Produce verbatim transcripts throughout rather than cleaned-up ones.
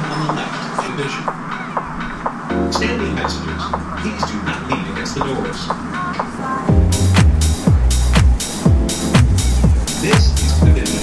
on the left for vision. Standing messages, please do not lean against the doors. This is the vision.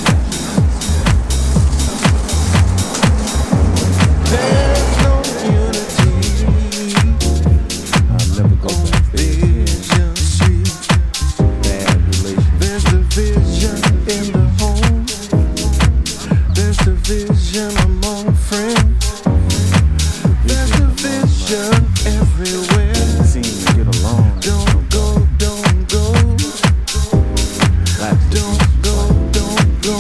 There's no unity. I'll never go back there again. Vision Street. Bad relations. There's division in the home. There's division among friends. There's division everywhere. Seem to get along. Don't go, don't go. Lots of Don't go, don't go.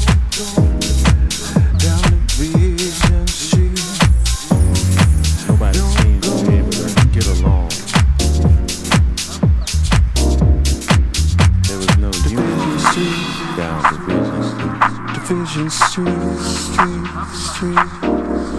Down the Vision Street. Nobody seems to be able to get along. There was no unity Street. down Division Street. Division Street, Street, Street.